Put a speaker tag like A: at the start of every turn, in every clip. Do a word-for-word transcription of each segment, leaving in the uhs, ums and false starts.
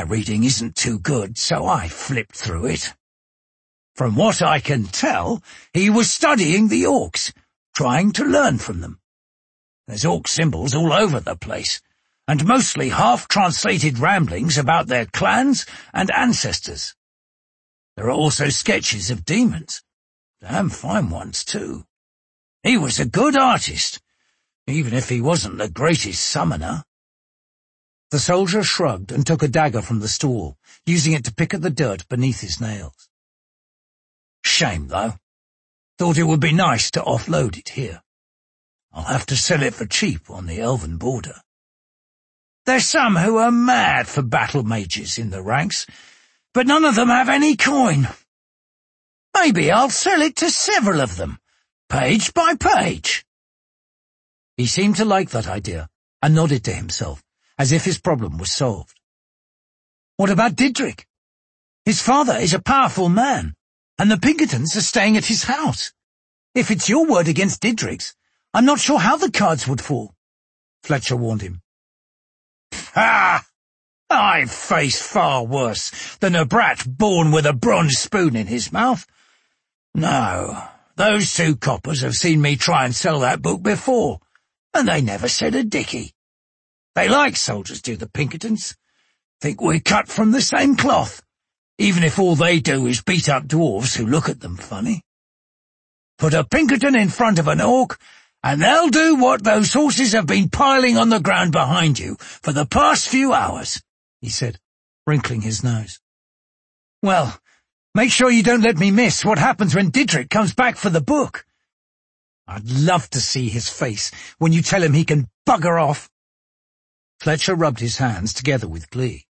A: reading isn't too good, so I flipped through it. From what I can tell, he was studying the orcs, trying to learn from them. There's orc symbols all over the place, and mostly half-translated ramblings about their clans and ancestors. There are also sketches of demons. Damn fine ones, too. He was a good artist, even if he wasn't the greatest summoner.
B: The soldier shrugged and took a dagger from the stall, using it to pick at the dirt beneath his nails.
A: Shame, though. Thought it would be nice to offload it here. I'll have to sell it for cheap on the elven border. There's some who are mad for battle mages in the ranks, but none of them have any coin. Maybe I'll sell it to several of them, page by page.
B: He seemed to like that idea, and nodded to himself, as if his problem was solved.
A: What about Didrik? His father is a powerful man, and the Pinkertons are staying at his house. If it's your word against Didrik's, I'm not sure how the cards would fall, Fletcher warned him. Ha! I've faced far worse than a brat born with a bronze spoon in his mouth. No, those two coppers have seen me try and sell that book before, and they never said a dicky. They like soldiers do, the Pinkertons. Think we're cut from the same cloth, even if all they do is beat up dwarves who look at them funny. Put a Pinkerton in front of an orc, and they'll do what those horses have been piling on the ground behind you for the past few hours, he said, wrinkling his nose. Well, make sure you don't let me miss what happens when Didrik comes back for the book. I'd love to see his face when you tell him he can bugger off.
B: Fletcher rubbed his hands together with glee.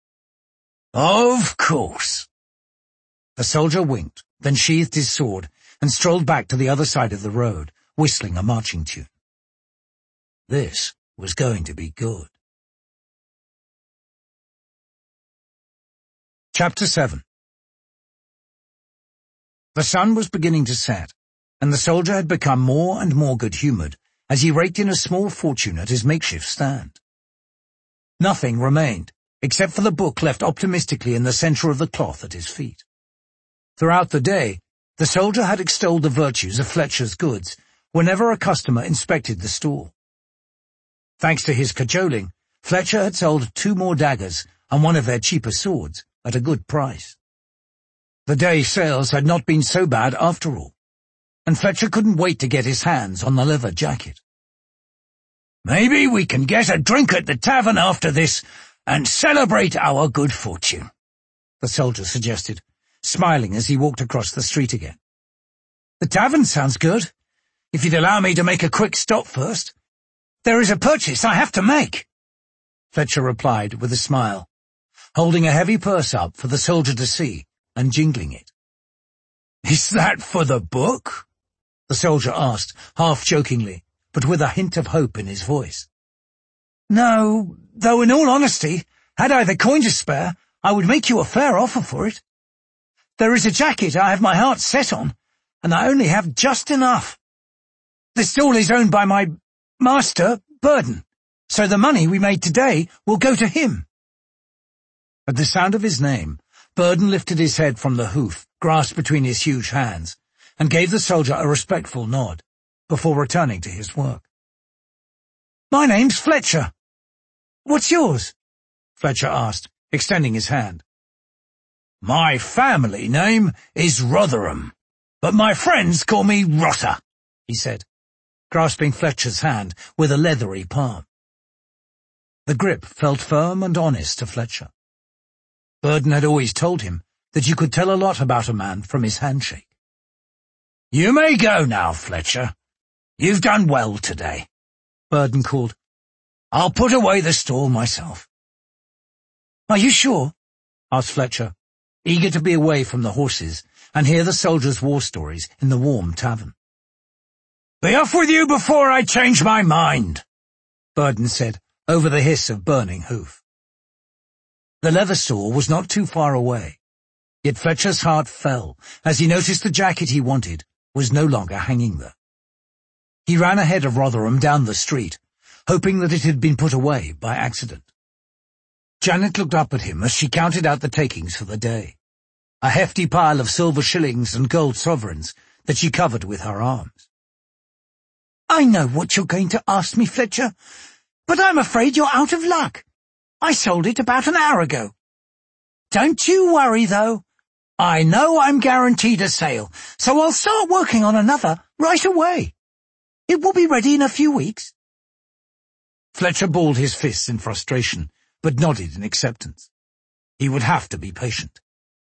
A: Of course.
B: The soldier winked, then sheathed his sword and strolled back to the other side of the road, whistling a marching tune.
A: This was going to be good.
B: Chapter seven. The sun was beginning to set, and the soldier had become more and more good-humoured as he raked in a small fortune at his makeshift stand. Nothing remained, except for the book left optimistically in the centre of the cloth at his feet. Throughout the day, the soldier had extolled the virtues of Fletcher's goods whenever a customer inspected the stall. Thanks to his cajoling, Fletcher had sold two more daggers and one of their cheaper swords at a good price. The day's sales had not been so bad after all, and Fletcher couldn't wait to get his hands on the leather jacket. Maybe we can get a drink at the tavern after this and celebrate our good fortune, the soldier suggested, smiling as he walked across the street again. The tavern sounds good, if you'd allow me to make a quick stop first. There is a purchase I have to make, Fletcher replied with a smile, holding a heavy purse up for the soldier to see and jingling it. Is that for the book? The soldier asked, half jokingly, but with a hint of hope in his voice. No, though in all honesty, had I the coin to spare, I would make you a fair offer for it. There is a jacket I have my heart set on, and I only have just enough. The stall is owned by my master, Burden, so the money we made today will go to him. At the sound of his name, Burden lifted his head from the hoof, grasped between his huge hands, and gave the soldier a respectful nod, before returning to his work. My name's Fletcher. What's yours? Fletcher asked, extending his hand. My family name is Rotherham, but my friends call me Rotter, he said, grasping Fletcher's hand with a leathery palm. The grip felt firm and honest to Fletcher. Burden had always told him that you could tell a lot about a man from his handshake. You may go now, Fletcher. You've done well today, Burden called. I'll put away the stall myself. Are you sure? Asked Fletcher, eager to be away from the horses and hear the soldiers' war stories in the warm tavern. Be off with you before I change my mind, Burden said, over the hiss of burning hoof. The leather store was not too far away, yet Fletcher's heart fell as he noticed the jacket he wanted was no longer hanging there. He ran ahead of Rotherham down the street, hoping that it had been put away by accident. Janet looked up at him as she counted out the takings for the day. A hefty pile of silver shillings and gold sovereigns that she covered with her arms.
A: I know what you're going to ask me, Fletcher, but I'm afraid you're out of luck. I sold it about an hour ago. Don't you worry, though. I know I'm guaranteed a sale, so I'll start working on another right away. It will be ready in a few weeks.
B: Fletcher balled his fists in frustration, but nodded in acceptance. He would have to be patient.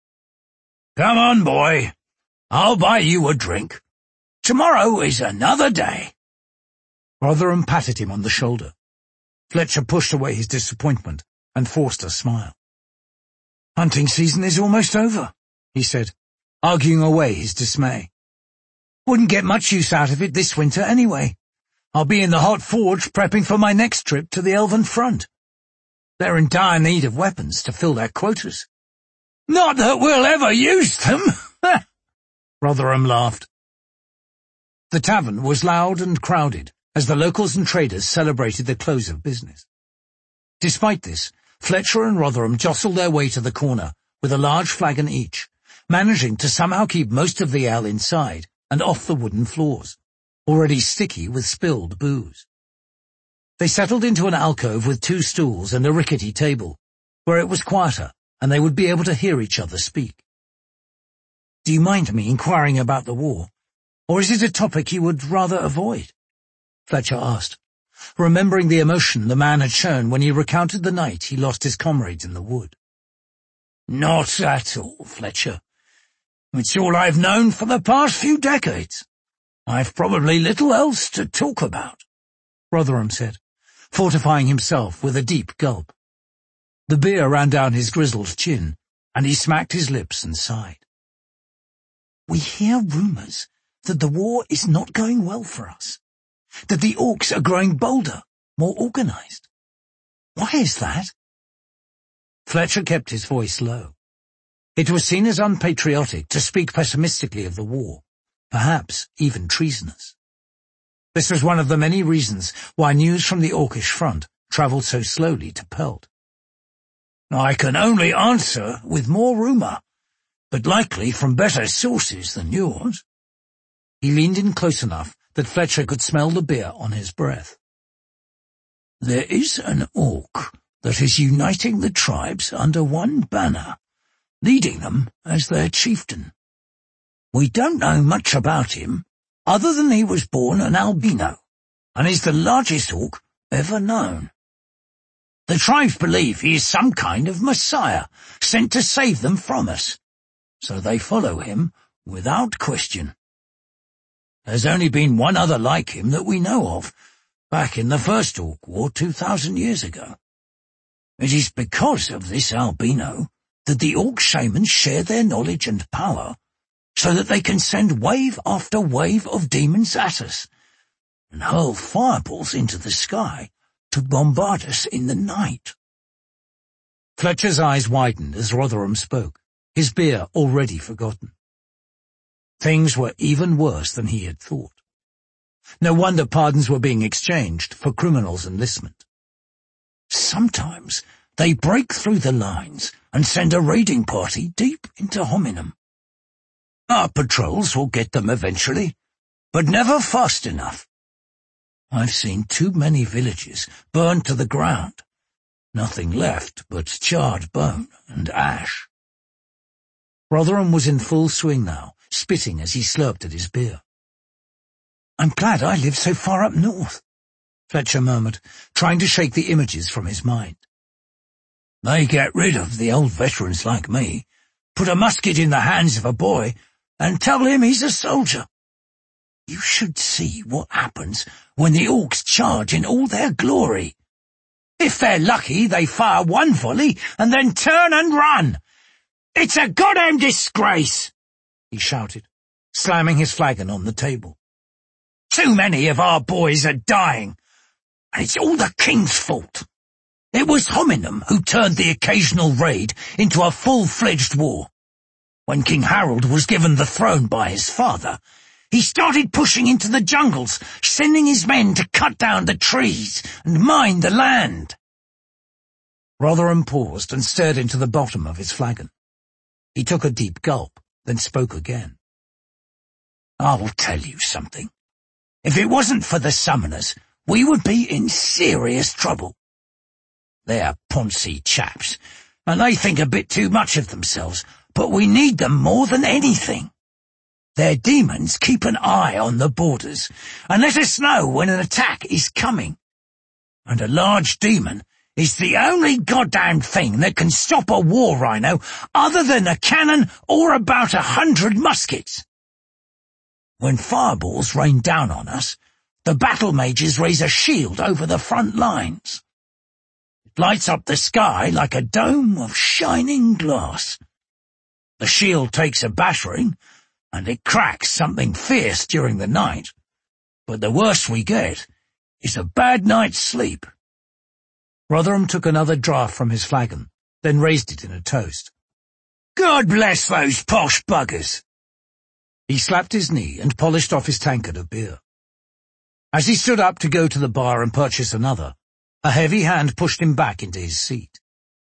A: Come on, boy. I'll buy you a drink. Tomorrow is another day.
B: Rotherham patted him on the shoulder. Fletcher pushed away his disappointment and forced a smile. Hunting season is almost over, he said, arguing away his dismay. Wouldn't get much use out of it this winter anyway. I'll be in the hot forge prepping for my next trip to the Elven front. They're in dire need of weapons to fill their quotas.
A: Not that we'll ever use them,
B: Rotherham laughed. The tavern was loud and crowded as the locals and traders celebrated the close of business. Despite this, Fletcher and Rotherham jostled their way to the corner with a large flagon each, managing to somehow keep most of the ale inside and off the wooden floors, already sticky with spilled booze. They settled into an alcove with two stools and a rickety table, where it was quieter and they would be able to hear each other speak. Do you mind me inquiring about the war, or is it a topic you would rather avoid? Fletcher asked, remembering the emotion the man had shown when he recounted the night he lost his comrades in the wood.
A: Not at all, Fletcher. It's all I've known for the past few decades. I've probably little else to talk about,
B: Rotherham said, fortifying himself with a deep gulp. The beer ran down his grizzled chin, and he smacked his lips and sighed.
A: We hear rumours that the war is not going well for us, that the orcs are growing bolder, more organised. Why is that?
B: Fletcher kept his voice low. It was seen as unpatriotic to speak pessimistically of the war, perhaps even treasonous. This was one of the many reasons why news from the Orcish front travelled so slowly to Pelt.
A: I can only answer with more rumour, but likely from better sources than yours.
B: He leaned in close enough that Fletcher could smell the beer on his breath.
A: There is an orc that is uniting the tribes under one banner, leading them as their chieftain. We don't know much about him, other than he was born an albino, and is the largest orc ever known. The tribes believe he is some kind of messiah, sent to save them from us, so they follow him without question. There's only been one other like him that we know of, back in the First Orc War two thousand years ago. It is because of this albino that the orc shamans share their knowledge and power, so that they can send wave after wave of demons at us, and hurl fireballs into the sky to bombard us in the night.
B: Fletcher's eyes widened as Rotherham spoke, his beer already forgotten. Things were even worse than he had thought. No wonder pardons were being exchanged for criminals' enlistment.
A: Sometimes they break through the lines and send a raiding party deep into Hominum. Our patrols will get them eventually, but never fast enough. I've seen too many villages burned to the ground. Nothing left but charred bone and ash.
B: Rotherham was in full swing now, spitting as he slurped at his beer.
A: I'm glad I live so far up north,
B: Fletcher murmured, trying to shake the images from his mind.
A: They get rid of the old veterans like me, put a musket in the hands of a boy, and tell him he's a soldier. You should see what happens when the orcs charge in all their glory. If they're lucky, they fire one volley and then turn and run. It's a goddamn disgrace, he shouted, slamming his flagon on the table. Too many of our boys are dying, and it's all the king's fault. It was Hominum who turned the occasional raid into a full-fledged war. When King Harold was given the throne by his father, he started pushing into the jungles, sending his men to cut down the trees and mine the land.
B: Rotherham paused and stared into the bottom of his flagon. He took a deep gulp, then spoke again. "I'll tell you something. If it wasn't for the summoners, we would be in serious trouble. They're poncy chaps, and they think a bit too much of themselves, but we need them more than anything. Their demons keep an eye on the borders, and let us know when an attack is coming. And a large demon is the only goddamn thing that can stop a war rhino other than a cannon or about a hundred muskets. When fireballs rain down on us, the battle mages raise a shield over the front lines. It lights up the sky like a dome of shining glass. The shield takes a battering, and it cracks something fierce during the night, but the worst we get is a bad night's sleep." Rotherham took another draught from his flagon, then raised it in a toast. "God bless those posh buggers!" He slapped his knee and polished off his tankard of beer. As he stood up to go to the bar and purchase another, a heavy hand pushed him back into his seat.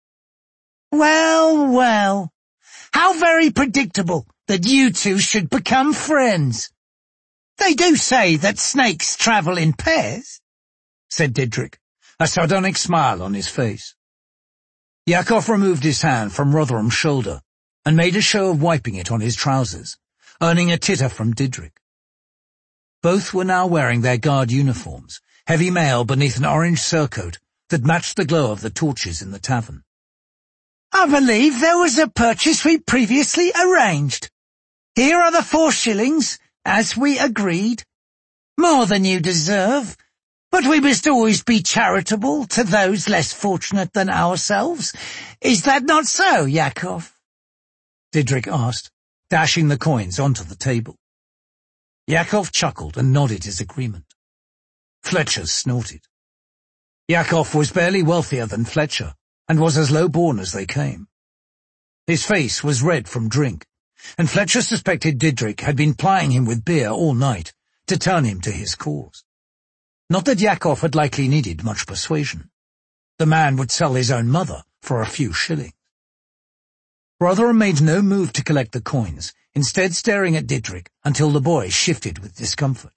B: "Well, well, how very predictable that you two should become friends. They do say that snakes travel in pairs," said Didrik, a sardonic smile on his face. Yakov removed his hand from Rotherham's shoulder and made a show of wiping it on his trousers, earning a titter from Didrik. Both were now wearing their guard uniforms, heavy mail beneath an orange surcoat that matched the glow of the torches in the tavern. "I believe there was a purchase we previously arranged. Here are the four shillings, as we agreed. More than you deserve, but we must always be charitable to those less fortunate than ourselves. Is that not so, Yakov?" Didrik asked, dashing the coins onto the table. Yakov chuckled and nodded his agreement. Fletcher snorted. Yakov was barely wealthier than Fletcher, and was as low-born as they came. His face was red from drink, and Fletcher suspected Didrik had been plying him with beer all night to turn him to his cause. Not that Yakov had likely needed much persuasion. The man would sell his own mother for a few shillings. Rotherham made no move to collect the coins, instead staring at Didrik until the boy shifted with discomfort.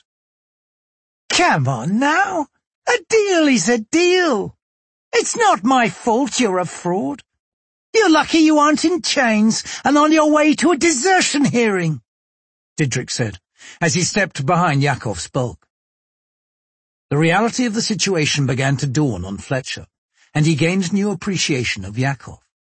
B: "Come on now, a deal is a deal. It's not my fault you're a fraud. You're lucky you aren't in chains and on your way to a desertion hearing," Didrik said, as he stepped behind Yakov's bulk. The reality of the situation began to dawn on Fletcher, and he gained new appreciation of Yakov.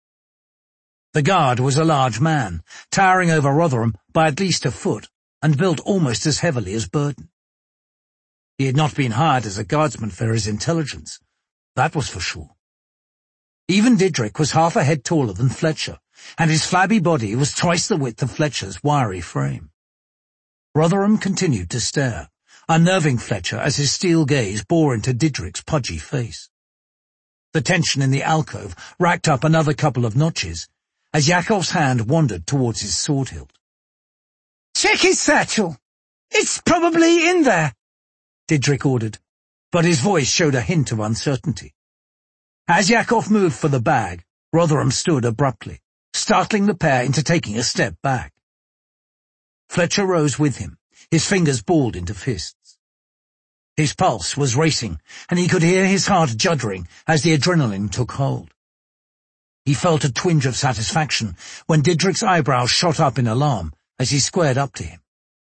B: The guard was a large man, towering over Rotherham by at least a foot, and built almost as heavily as Burden. He had not been hired as a guardsman for his intelligence, that was for sure. Even Didrik was half a head taller than Fletcher, and his flabby body was twice the width of Fletcher's wiry frame. Rotherham continued to stare, unnerving Fletcher as his steel gaze bore into Didrik's pudgy face. The tension in the alcove racked up another couple of notches, as Yakov's hand wandered towards his sword hilt. "Check his satchel. It's probably in there," Didrik ordered, but his voice showed a hint of uncertainty. As Yakov moved for the bag, Rotherham stood abruptly, startling the pair into taking a step back. Fletcher rose with him, his fingers balled into fists. His pulse was racing, and he could hear his heart juddering as the adrenaline took hold. He felt a twinge of satisfaction when Didrik's eyebrows shot up in alarm as he squared up to him.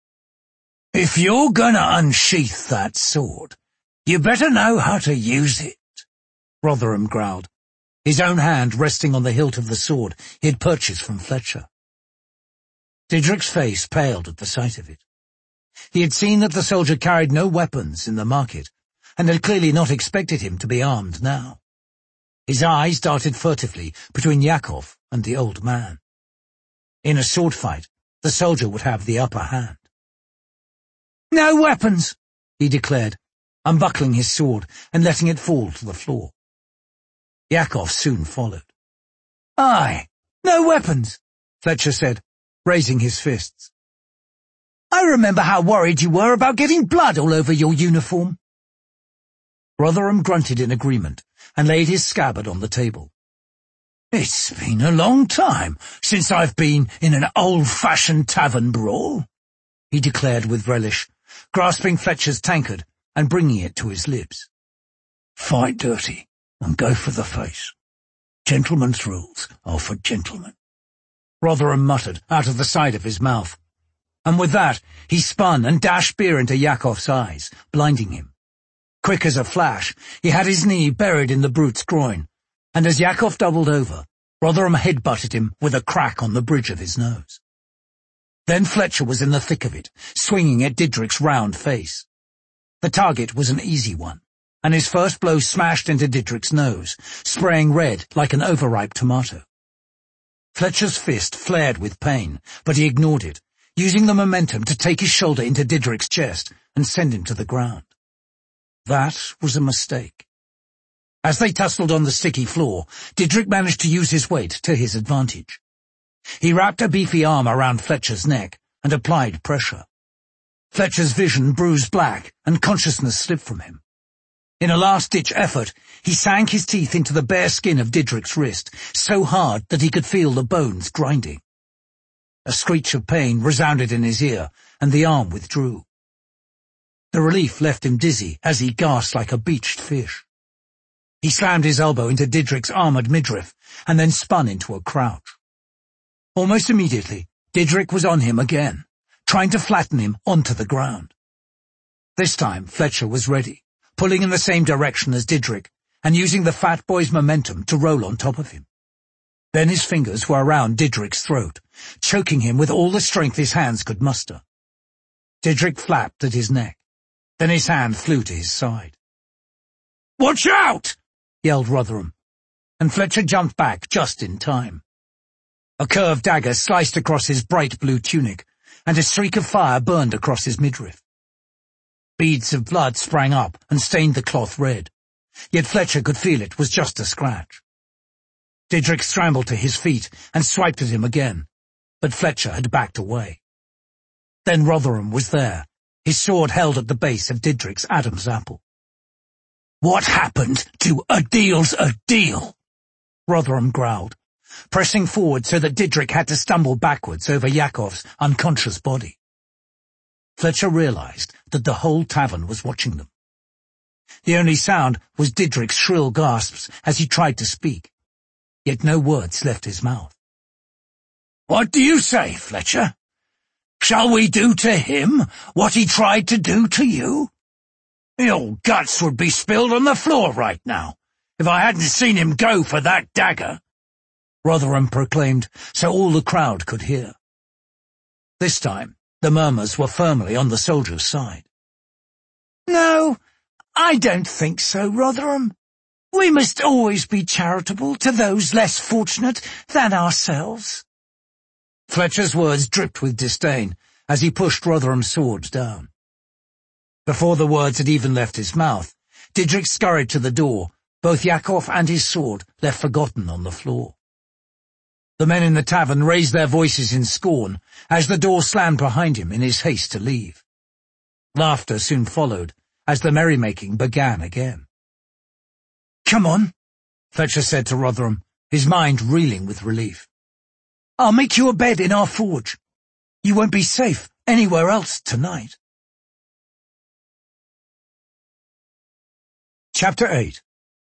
B: "If you're gonna unsheath that sword, you better know how to use it," Rotherham growled, his own hand resting on the hilt of the sword he had purchased from Fletcher. Didrik's face paled at the sight of it. He had seen that the soldier carried no weapons in the market, and had clearly not expected him to be armed now. His eyes darted furtively between Yakov and the old man. In a sword fight, the soldier would have the upper hand. "No weapons," he declared, unbuckling his sword and letting it fall to the floor. Yakov soon followed. "Aye, no weapons," Fletcher said, raising his fists. "I remember how worried you were about getting blood all over your uniform." Rotherham grunted in agreement and laid his scabbard on the table. "It's been a long time since I've been in an old-fashioned tavern brawl," he declared with relish, grasping Fletcher's tankard and bringing it to his lips. "Fight dirty and go for the face. Gentlemen's rules are for gentlemen," Rotherham muttered out of the side of his mouth. And with that, he spun and dashed beer into Yakov's eyes, blinding him. Quick as a flash, he had his knee buried in the brute's groin, and as Yakov doubled over, Rotherham headbutted him with a crack on the bridge of his nose. Then Fletcher was in the thick of it, swinging at Didrik's round face. The target was an easy one, and his first blow smashed into Didrik's nose, spraying red like an overripe tomato. Fletcher's fist flared with pain, but he ignored it, using the momentum to take his shoulder into Didrik's chest and send him to the ground. That was a mistake. As they tussled on the sticky floor, Didrik managed to use his weight to his advantage. He wrapped a beefy arm around Fletcher's neck and applied pressure. Fletcher's vision bruised black and consciousness slipped from him. In a last-ditch effort, he sank his teeth into the bare skin of Didrik's wrist so hard that he could feel the bones grinding. A screech of pain resounded in his ear, and the arm withdrew. The relief left him dizzy as he gasped like a beached fish. He slammed his elbow into Didrik's armoured midriff and then spun into a crouch. Almost immediately, Didrik was on him again, trying to flatten him onto the ground. This time, Fletcher was ready, pulling in the same direction as Didrik and using the fat boy's momentum to roll on top of him. Then his fingers were around Didrik's throat, choking him with all the strength his hands could muster. Didrik flapped at his neck. Then his hand flew to his side. "Watch out!" yelled Rotherham, and Fletcher jumped back just in time. A curved dagger sliced across his bright blue tunic, and a streak of fire burned across his midriff. Beads of blood sprang up and stained the cloth red, yet Fletcher could feel it was just a scratch. Didrik scrambled to his feet and swiped at him again, but Fletcher had backed away. Then Rotherham was there, his sword held at the base of Didrik's Adam's apple. "What happened to a deal's a deal?" Rotherham growled, pressing forward so that Didrik had to stumble backwards over Yakov's unconscious body. Fletcher realized that the whole tavern was watching them. The only sound was Didrik's shrill gasps as he tried to speak, yet no words left his mouth. "What do you say, Fletcher? Shall we do to him what he tried to do to you? Your guts would be spilled on the floor right now if I hadn't seen him go for that dagger," Rotherham proclaimed so all the crowd could hear. This time, the murmurs were firmly on the soldier's side. "No, I don't think so, Rotherham. We must always be charitable to those less fortunate than ourselves." Fletcher's words dripped with disdain as he pushed Rotherham's sword down. Before the words had even left his mouth, Didrik scurried to the door, both Yakov and his sword left forgotten on the floor. The men in the tavern raised their voices in scorn as the door slammed behind him in his haste to leave. Laughter soon followed as the merrymaking began again. "Come on," Fletcher said to Rotherham, his mind reeling with relief. "I'll make you a bed in our forge. You won't be safe anywhere else tonight." Chapter eight.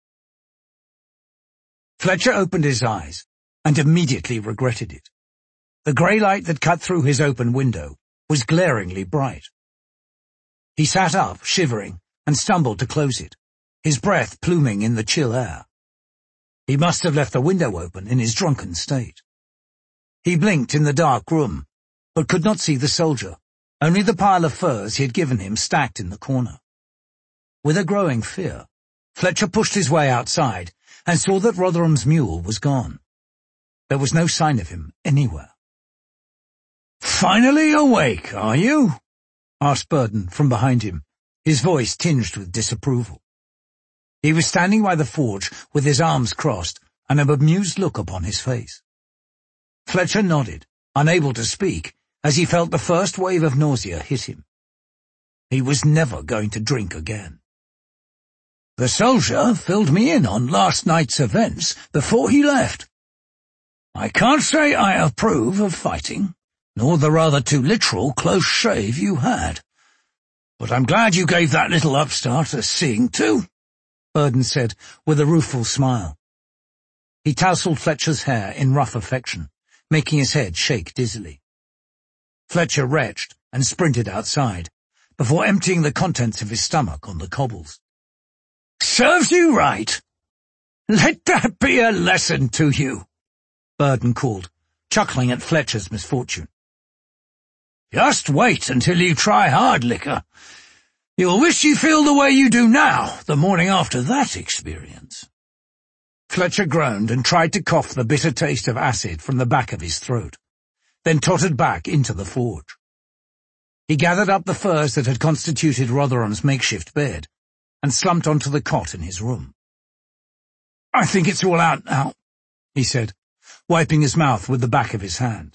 B: Fletcher opened his eyes and immediately regretted it. The grey light that cut through his open window was glaringly bright. He sat up, shivering, and stumbled to close it, his breath pluming in the chill air. He must have left the window open in his drunken state. He blinked in the dark room, but could not see the soldier, only the pile of furs he had given him stacked in the corner. With a growing fear, Fletcher pushed his way outside and saw that Rotherham's mule was gone. There was no sign of him anywhere. "Finally awake, are you?" asked Burden from behind him, his voice tinged with disapproval. He was standing by the forge with his arms crossed and an amused look upon his face. Fletcher nodded, unable to speak, as he felt the first wave of nausea hit him. He was never going to drink again.
A: The soldier filled me in on last night's events before he left. I can't say I approve of fighting, nor the rather too literal close shave you had. But I'm glad you gave that little upstart a seeing to, Burden said with a rueful smile. He tousled Fletcher's hair in rough affection, making his head shake dizzily. Fletcher retched and sprinted outside, before emptying the contents of his stomach on the cobbles. Serves you right. Let that be a lesson to you, Burden called, chuckling at Fletcher's misfortune. Just wait until you try hard liquor. You'll wish you feel the way you do now, the morning after that experience. Fletcher groaned and tried to cough the bitter taste of acid from the back of his throat, then tottered back into the forge. He gathered up the furs that had constituted Rotherham's makeshift bed and slumped onto the cot in his room. I think it's all out now, he said, wiping his mouth with the back of his hand.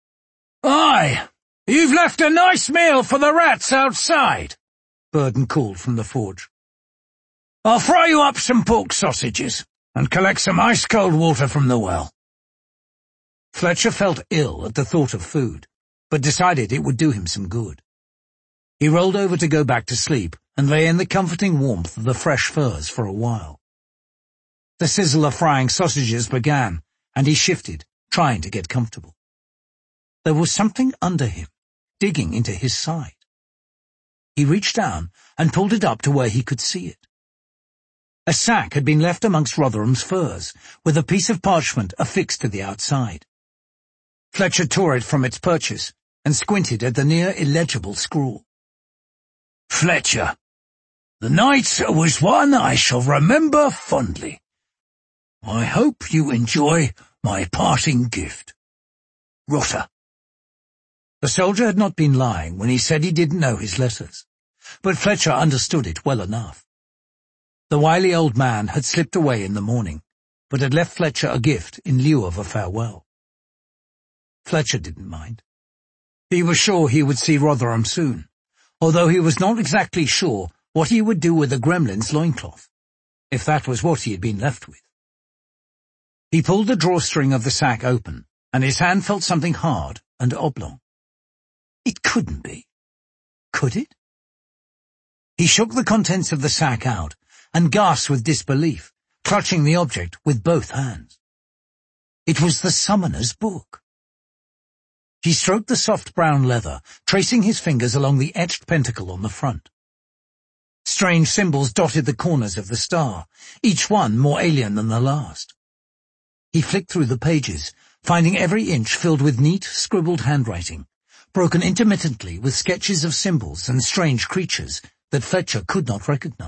A: Aye, you've left a nice meal for the rats outside, Burden called from the forge. I'll fry you up some pork sausages and collect some ice-cold water from the well. Fletcher felt ill at the thought of food, but decided it would do him some good. He rolled over to go back to sleep and lay in the comforting warmth of the fresh furs for a while. The sizzle of frying sausages began, and he shifted, trying to get comfortable. There was something under him, digging into his side. He reached down and pulled it up to where he could see it. A sack had been left amongst Rotherham's furs, with a piece of parchment affixed to the outside. Fletcher tore it from its purchase and squinted at the near illegible scrawl. Fletcher, the night was one I shall remember fondly. I hope you enjoy my parting gift. Rotter. The soldier had not been lying when he said he didn't know his letters, but Fletcher understood it well enough. The wily old man had slipped away in the morning, but had left Fletcher a gift in lieu of a farewell. Fletcher didn't mind. He was sure he would see Rotherham soon, although he was not exactly sure what he would do with the gremlin's loincloth, if that was what he had been left with. He pulled the drawstring of the sack open, and his hand felt something hard and oblong. It couldn't be. Could it? He shook the contents of the sack out and gasped with disbelief, clutching the object with both hands. It was the summoner's book. He stroked the soft brown leather, tracing his fingers along the etched pentacle on the front. Strange symbols dotted the corners of the star, each one more alien than the last. He flicked through the pages, finding every inch filled with neat, scribbled handwriting, broken intermittently with sketches of symbols and strange creatures that Fletcher could not recognize.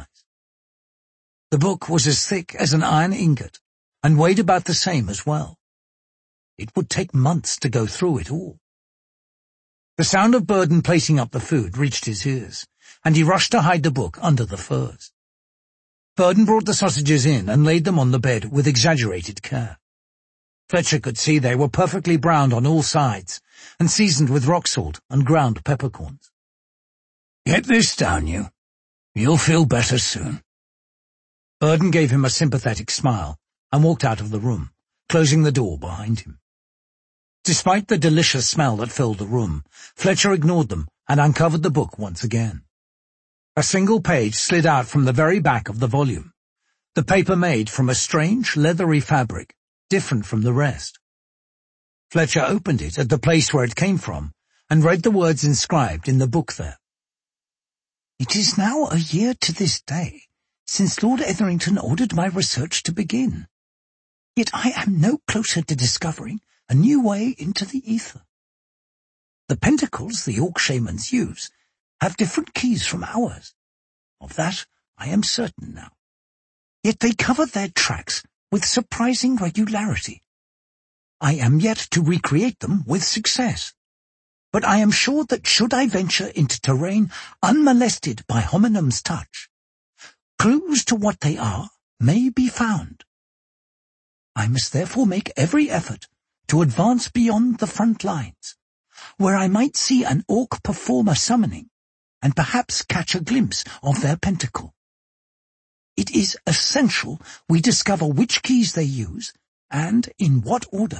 A: The book was as thick as an iron ingot, and weighed about the same as well. It would take months to go through it all. The sound of Burden placing up the food reached his ears, and he rushed to hide the book under the furs. Burden brought the sausages in and laid them on the bed with exaggerated care. Fletcher could see they were perfectly browned on all sides, and seasoned with rock salt and ground peppercorns. Get this down, you. You'll feel better soon. Burden gave him a sympathetic smile and walked out of the room, closing the door behind him. Despite the delicious smell that filled the room, Fletcher ignored them and uncovered the book once again. A single page slid out from the very back of the volume, the paper made from a strange, leathery fabric, different from the rest. Fletcher opened it at the place where it came from and read the words inscribed in the book there. It is now a year to this day since Lord Etherington ordered my research to begin. Yet I am no closer to discovering a new way into the ether. The pentacles the Orc shamans use have different keys from ours. Of that I am certain now. Yet they cover their tracks with surprising regularity. I am yet to recreate them with success, but I am sure that should I venture into terrain unmolested by hominum's touch, clues to what they are may be found. I must therefore make every effort to advance beyond the front lines, where I might see an Orc perform a summoning, and perhaps catch a glimpse of their pentacle. it is essential we discover which keys they use and in what order.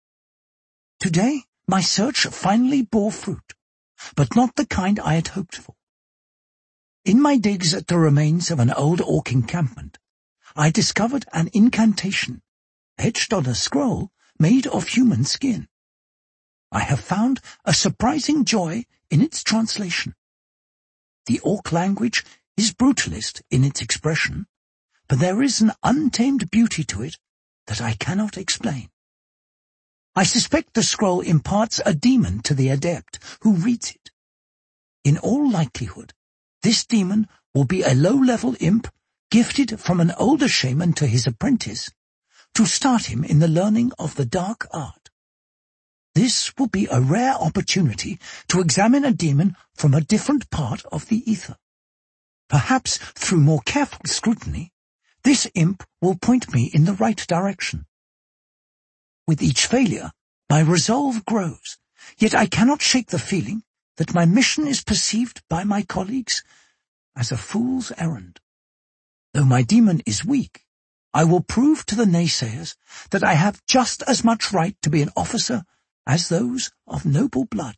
A: Today, my search finally bore fruit, but not the kind I had hoped for. In my digs at the remains of an old orc encampment, I discovered an incantation etched on a scroll made of human skin. I have found a surprising joy in its translation. The orc language is brutalist in its expression, but there is an untamed beauty to it that I cannot explain. I suspect the scroll imparts a demon to the adept who reads it. In all likelihood, this demon will be a low-level imp gifted from an older shaman to his apprentice to start him in the learning of the dark art. This will be a rare opportunity to examine a demon from a different part of the ether. Perhaps through more careful scrutiny, this imp will point me in the right direction. With each failure, my resolve grows, yet I cannot shake the feeling that my mission is perceived by my colleagues as a fool's errand. Though my demon is weak, I will prove to the naysayers that I have just as much right to be an officer as those of noble blood.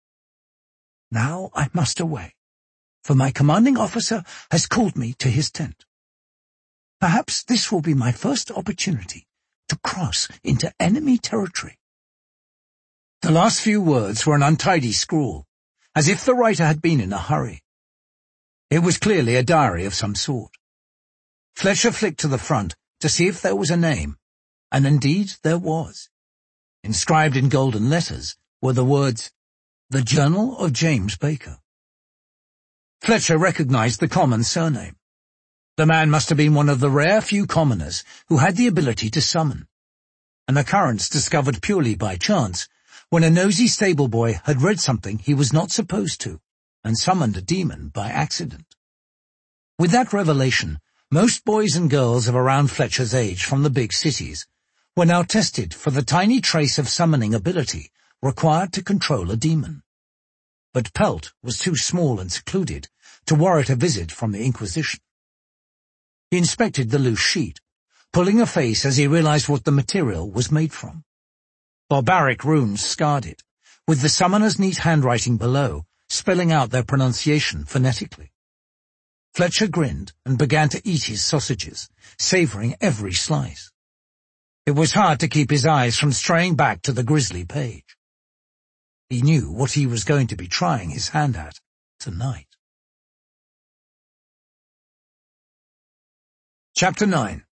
A: Now I must away, for my commanding officer has called me to his tent. Perhaps this will be my first opportunity to cross into enemy territory. The last few words were an untidy scrawl, as if the writer had been in a hurry. It was clearly a diary of some sort. Fletcher flicked to the front to see if there was a name, and indeed there was. Inscribed in golden letters were the words, "The Journal of James Baker." Fletcher recognized the common surname. The man must have been one of the rare few commoners who had the ability to summon, an occurrence discovered purely by chance when a nosy stable boy had read something he was not supposed to and summoned a demon by accident. With that revelation, most boys and girls of around Fletcher's age from the big cities were now tested for the tiny trace of summoning ability required to control a demon. But Pelt was too small and secluded to warrant a visit from the Inquisition. He inspected the loose sheet, pulling a face as he realized what the material was made from. Barbaric runes scarred it, with the summoner's neat handwriting below, spelling out their pronunciation phonetically. Fletcher grinned and began to eat his sausages, savoring every slice. It was hard to keep his eyes from straying back to the grisly page. He knew what he was going to be trying his hand at tonight. Chapter nine.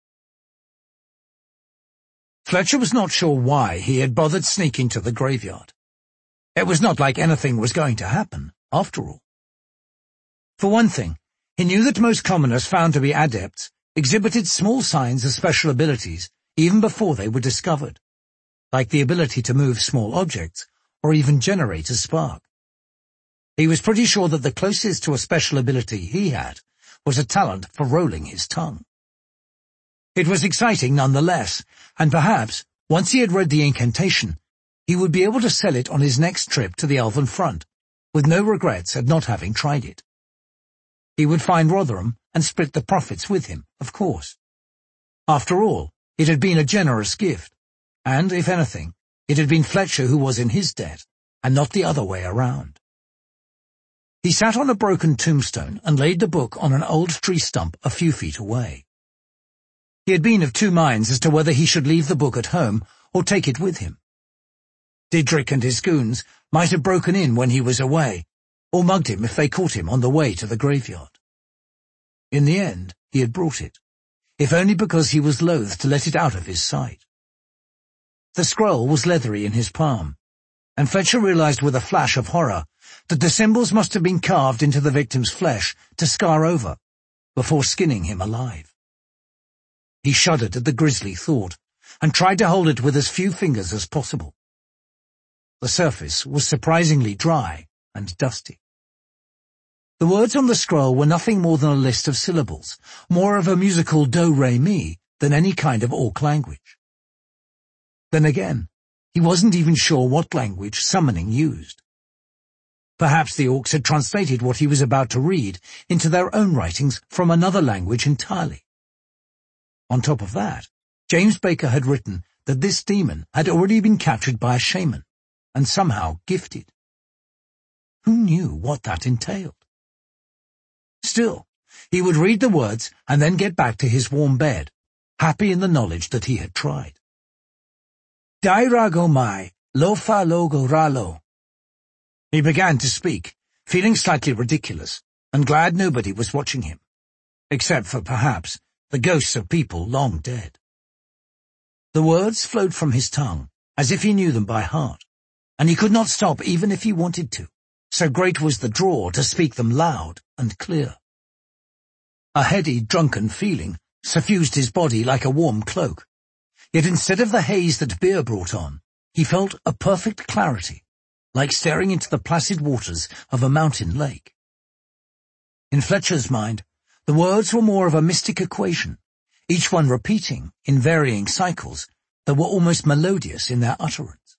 A: Fletcher was not sure why he had bothered sneaking to the graveyard. It was not like anything was going to happen, after all. For one thing, he knew that most commoners found to be adepts exhibited small signs of special abilities even before they were discovered, like the ability to move small objects or even generate a spark. He was pretty sure that the closest to a special ability he had was a talent for rolling his tongue. It was exciting nonetheless, and perhaps, once he had read the incantation, he would be able to sell it on his next trip to the Elven Front, with no regrets at not having tried it. He would find Rotherham and split the profits with him, of course. After all, it had been a generous gift, and, if anything, it had been Fletcher who was in his debt, and not the other way around. He sat on a broken tombstone and laid the book on an old tree stump a few feet away. He had been of two minds as to whether he should leave the book at home or take it with him. Didrik and his goons might have broken in when he was away, or mugged him if they caught him on the way to the graveyard. In the end, he had brought it, if only because he was loath to let it out of his sight. The scroll was leathery in his palm, and Fletcher realized with a flash of horror that the symbols must have been carved into the victim's flesh to scar over, before skinning him alive. He shuddered at the grisly thought, and tried to hold it with as few fingers as possible. The surface was surprisingly dry and dusty. The words on the scroll were nothing more than a list of syllables, more of a musical do-re-mi than any kind of orc language. Then again, he wasn't even sure what language summoning used. Perhaps the orcs had translated what he was about to read into their own writings from another language entirely.
B: On top of that, James Baker had written that this demon had already been captured by a shaman and somehow gifted. Who knew what that entailed? Still, he would read the words and then get back to his warm bed, happy in the knowledge that he had tried. Dairago mai, lo fa logo ralo. He began to speak, feeling slightly ridiculous, and glad nobody was watching him, except for, perhaps, the ghosts of people long dead. The words flowed from his tongue, as if he knew them by heart, and he could not stop even if he wanted to, so great was the draw to speak them loud and clear. A heady, drunken feeling suffused his body like a warm cloak, yet instead of the haze that beer brought on, he felt a perfect clarity, like staring into the placid waters of a mountain lake. In Fletcher's mind, the words were more of a mystic equation, each one repeating, in varying cycles, that were almost melodious in their utterance.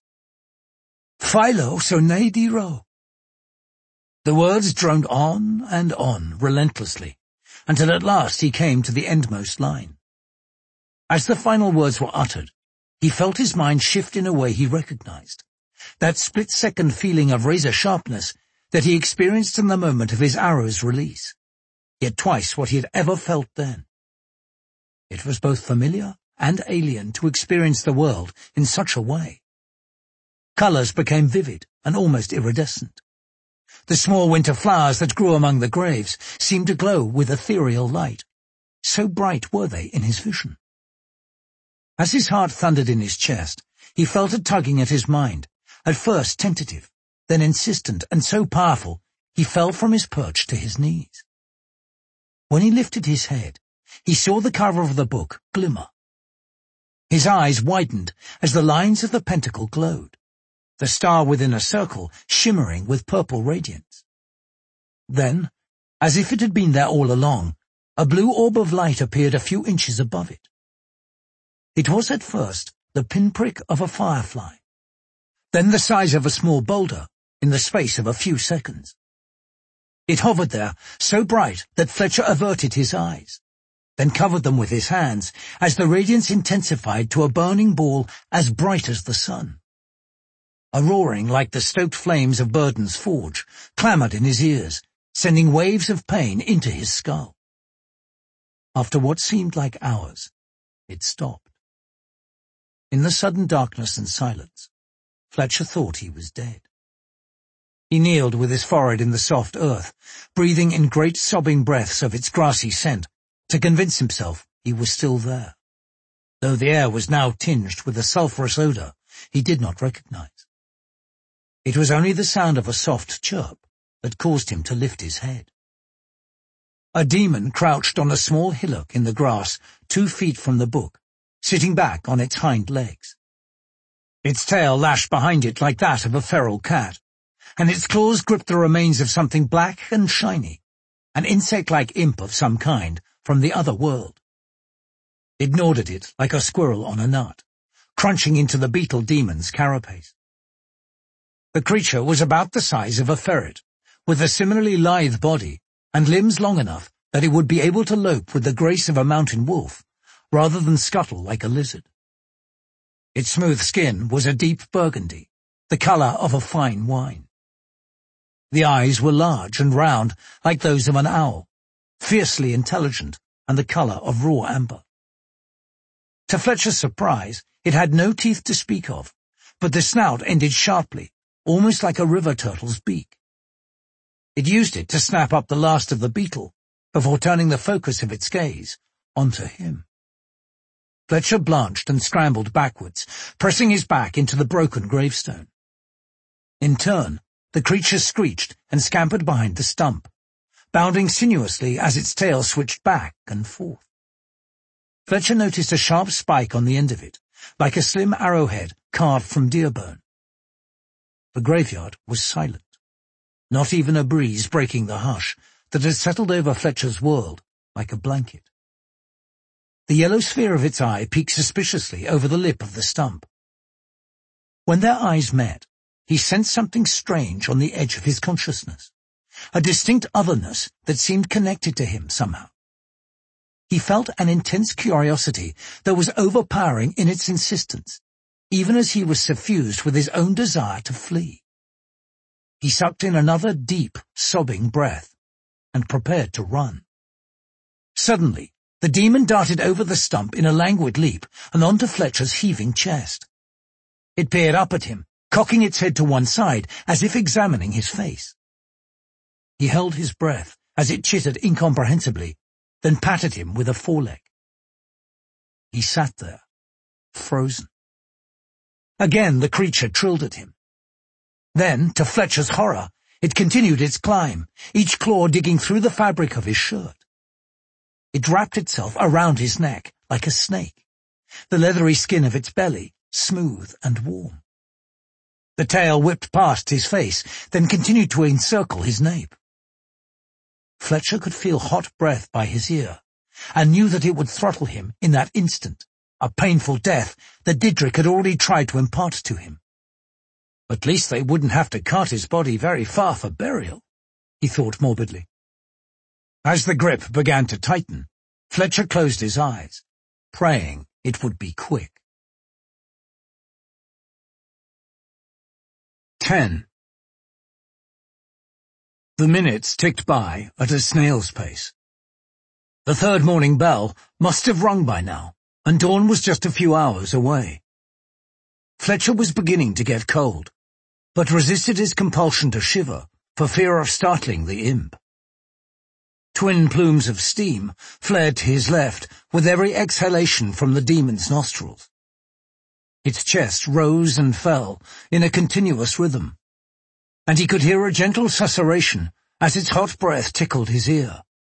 B: Philo so ne diro. The words droned on and on, relentlessly, until at last he came to the endmost line. As the final words were uttered, he felt his mind shift in a way he recognized, that split-second feeling of razor sharpness that he experienced in the moment of his arrow's release, yet twice what he had ever felt then. It was both familiar and alien to experience the world in such a way. Colors became vivid and almost iridescent. The small winter flowers that grew among the graves seemed to glow with ethereal light. So bright were they in his vision. As his heart thundered in his chest, he felt a tugging at his mind, at first tentative, then insistent and so powerful he fell from his perch to his knees. When he lifted his head, he saw the cover of the book glimmer. His eyes widened as the lines of the pentacle glowed, the star within a circle shimmering with purple radiance. Then, as if it had been there all along, a blue orb of light appeared a few inches above it. It was at first the pinprick of a firefly, then the size of a small boulder in the space of a few seconds. It hovered there, so bright that Fletcher averted his eyes, then covered them with his hands as the radiance intensified to a burning ball as bright as the sun. A roaring like the stoked flames of Burden's forge clamoured in his ears, sending waves of pain into his skull. After what seemed like hours, it stopped. In the sudden darkness and silence, Fletcher thought he was dead. He kneeled with his forehead in the soft earth, breathing in great sobbing breaths of its grassy scent, to convince himself he was still there, though the air was now tinged with a sulphurous odour he did not recognize. It was only the sound of a soft chirp that caused him to lift his head. A demon crouched on a small hillock in the grass two feet from the book, sitting back on its hind legs. Its tail lashed behind it like that of a feral cat, and its claws gripped the remains of something black and shiny, an insect-like imp of some kind from the other world. It gnawed at it like a squirrel on a nut, crunching into the beetle demon's carapace. The creature was about the size of a ferret, with a similarly lithe body and limbs long enough that it would be able to lope with the grace of a mountain wolf, rather than scuttle like a lizard. Its smooth skin was a deep burgundy, the colour of a fine wine. The eyes were large and round like those of an owl, fiercely intelligent and the colour of raw amber. To Fletcher's surprise, it had no teeth to speak of, but the snout ended sharply, almost like a river turtle's beak. It used it to snap up the last of the beetle, before turning the focus of its gaze onto him. Fletcher blanched and scrambled backwards, pressing his back into the broken gravestone. In turn, the creature screeched and scampered behind the stump, bounding sinuously as its tail switched back and forth. Fletcher noticed a sharp spike on the end of it, like a slim arrowhead carved from deer bone. The graveyard was silent, not even a breeze breaking the hush that had settled over Fletcher's world like a blanket. The yellow sphere of its eye peeked suspiciously over the lip of the stump. When their eyes met, he sensed something strange on the edge of his consciousness, a distinct otherness that seemed connected to him somehow. he felt an intense curiosity that was overpowering in its insistence, even as he was suffused with his own desire to flee. He sucked in another deep, sobbing breath and prepared to run. Suddenly, the demon darted over the stump in a languid leap and onto Fletcher's heaving chest. It peered up at him, cocking its head to one side as if examining his face. He held his breath as it chittered incomprehensibly, then patted him with a foreleg. He sat there, frozen. Again the creature trilled at him. Then, to Fletcher's horror, it continued its climb, each claw digging through the fabric of his shirt. It wrapped itself around his neck like a snake, the leathery skin of its belly smooth and warm. The tail whipped past his face, then continued to encircle his nape. Fletcher could feel hot breath by his ear, and knew that it would throttle him in that instant, a painful death that Didrik had already tried to impart to him. At least they wouldn't have to cart his body very far for burial, he thought morbidly. As the grip began to tighten, Fletcher closed his eyes, praying it would be quick. Ten. The minutes ticked by at a snail's pace. The third morning bell must have rung by now, and dawn was just a few hours away. Fletcher was beginning to get cold, but resisted his compulsion to shiver for fear of startling the imp. Twin plumes of steam flared to his left with every exhalation from the demon's nostrils. Its chest rose and fell in a continuous rhythm, and he could hear a gentle susurration as its hot breath tickled his ear.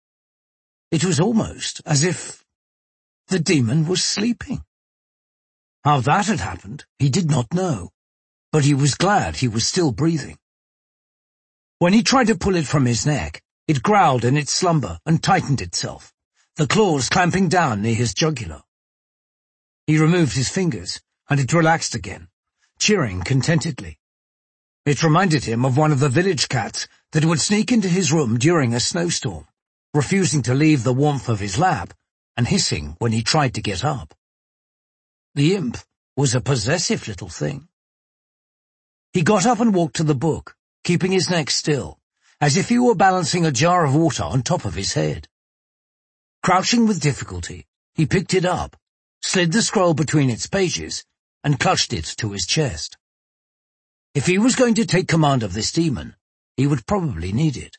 B: It was almost as if the demon was sleeping. How that had happened, he did not know, but he was glad he was still breathing. When he tried to pull it from his neck, it growled in its slumber and tightened itself, the claws clamping down near his jugular. He removed his fingers, and it relaxed again, cheering contentedly. It reminded him of one of the village cats that would sneak into his room during a snowstorm, refusing to leave the warmth of his lap and hissing when he tried to get up. The imp was a possessive little thing. He got up and walked to the book, keeping his neck still, as if he were balancing a jar of water on top of his head. Crouching with difficulty, he picked it up, slid the scroll between its pages, and clutched it to his chest. If he was going to take command of this demon, he would probably need it.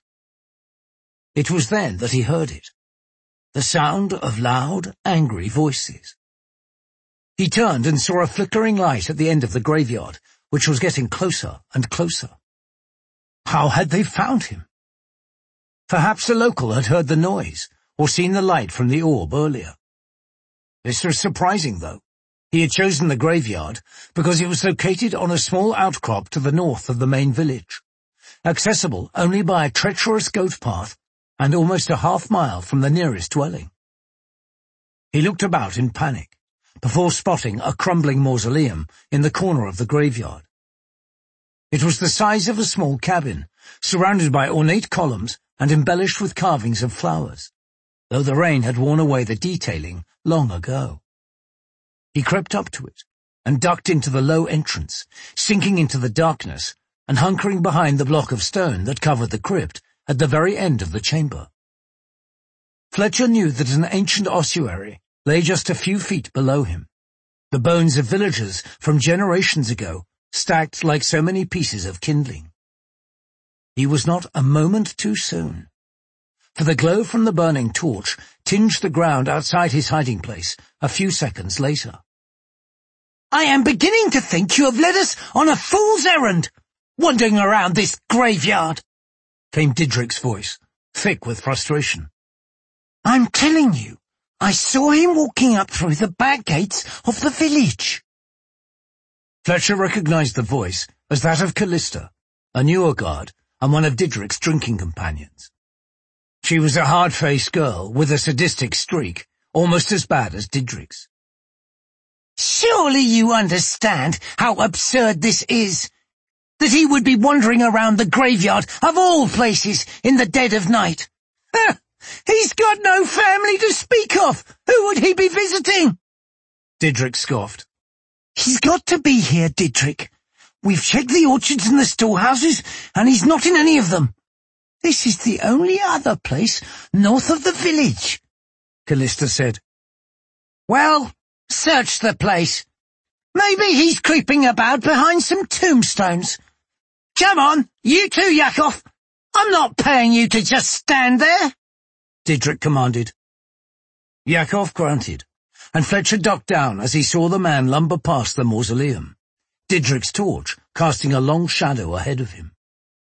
B: It was then that he heard it, the sound of loud, angry voices. He turned and saw a flickering light at the end of the graveyard, which was getting closer and closer. How had they found him? Perhaps a local had heard the noise, or seen the light from the orb earlier. This was surprising, though. He had chosen the graveyard because it was located on a small outcrop to the north of the main village, accessible only by a treacherous goat path and almost a half mile from the nearest dwelling. He looked about in panic, before spotting a crumbling mausoleum in the corner of the graveyard. It was the size of a small cabin, surrounded by ornate columns and embellished with carvings of flowers, though the rain had worn away the detailing long ago. He crept up to it and ducked into the low entrance, sinking into the darkness and hunkering behind the block of stone that covered the crypt at the very end of the chamber. Fletcher knew that an ancient ossuary lay just a few feet below him, the bones of villagers from generations ago stacked like so many pieces of kindling. He was not a moment too soon, for the glow from the burning torch tinged the ground outside his hiding place a few seconds later. "I am beginning to think you have led us on a fool's errand, wandering around this graveyard," came Didrik's voice, thick with frustration. "I'm telling you, I saw him walking up through the back gates of the village." Fletcher recognized the voice as that of Callista, a newer guard and one of Didrik's drinking companions. She was a hard-faced girl with a sadistic streak, almost as bad as Didrik's. "Surely you understand how absurd this is, that he would be wandering around the graveyard of all places in the dead of night.
A: He's got no family to speak of. Who would he be visiting?
B: Didrik scoffed.
A: He's got to be here, Didrik. We've checked the orchards and the storehouses, and he's not in any of them. This is the only other place north of the village, Callista said. Well, search the place. Maybe he's creeping about behind some tombstones. Come on, you too, Yakov. I'm not paying you to just stand there, Didrik commanded.
B: Yakov grunted, and Fletcher ducked down as he saw the man lumber past the mausoleum, Didrik's torch casting a long shadow ahead of him.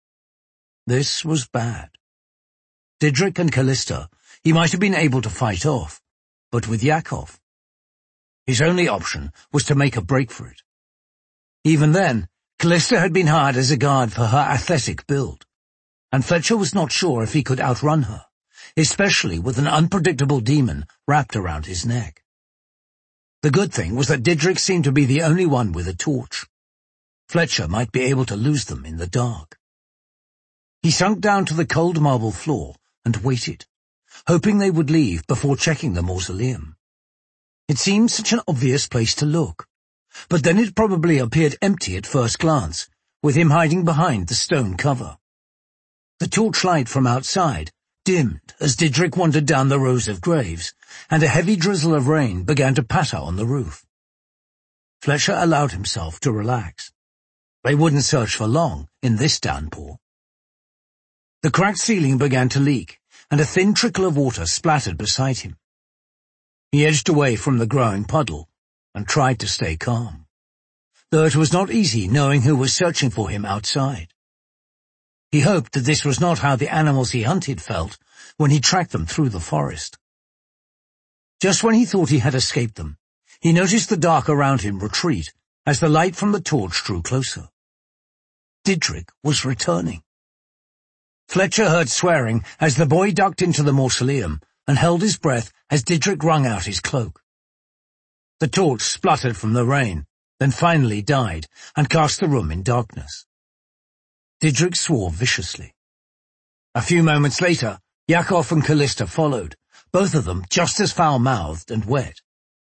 B: This was bad. Didrik and Callista he might have been able to fight off, but with Yakov, his only option was to make a break for it. Even then, Callista had been hired as a guard for her athletic build, and Fletcher was not sure if he could outrun her, especially with an unpredictable demon wrapped around his neck. The good thing was that Didrik seemed to be the only one with a torch. Fletcher might be able to lose them in the dark. He sunk down to the cold marble floor and waited, hoping they would leave before checking the mausoleum. It seemed such an obvious place to look, but then it probably appeared empty at first glance, with him hiding behind the stone cover. The torchlight from outside dimmed as Didrik wandered down the rows of graves, and a heavy drizzle of rain began to patter on the roof. Fletcher allowed himself to relax. They wouldn't search for long in this downpour. The cracked ceiling began to leak, and a thin trickle of water splattered beside him. He edged away from the growing puddle and tried to stay calm, though it was not easy knowing who was searching for him outside. He hoped that this was not how the animals he hunted felt when he tracked them through the forest. Just when he thought he had escaped them, he noticed the dark around him retreat as the light from the torch drew closer. Didrik was returning. Fletcher heard swearing as the boy ducked into the mausoleum and held his breath as Didrik wrung out his cloak. The torch spluttered from the rain, then finally died and cast the room in darkness. Didrik swore viciously. A few moments later, Yakov and Callista followed, both of them just as foul-mouthed and wet.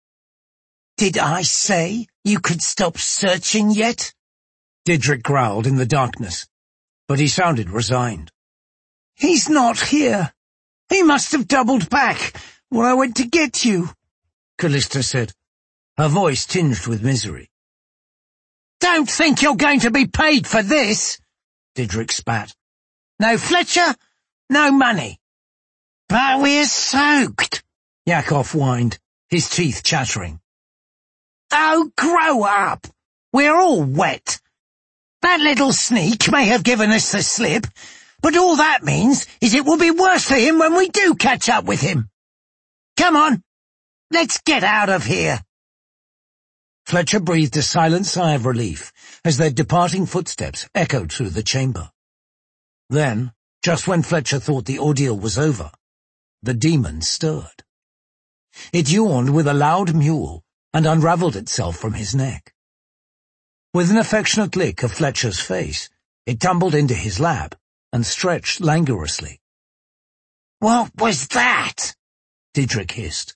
A: Did I say you could stop searching yet?
B: Didrik growled in the darkness, but he sounded resigned.
A: He's not here. He must have doubled back when I went to get you, Callista said,
B: her voice tinged with misery.
A: Don't think you're going to be paid for this, Didrik spat. No Fletcher, no money. But we're soaked, Yakov whined, his teeth chattering. Oh, grow up. We're all wet. That little sneak may have given us the slip, but all that means is it will be worse for him when we do catch up with him. Come on, let's get out of here.
B: Fletcher breathed a silent sigh of relief as their departing footsteps echoed through the chamber. Then, just when Fletcher thought the ordeal was over, the demon stirred. It yawned with a loud mewl and unraveled itself from his neck. With an affectionate lick of Fletcher's face, it tumbled into his lap and stretched languorously.
A: What was that?
B: Didrik hissed.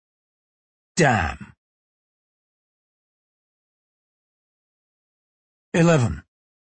B: Damn. Eleven.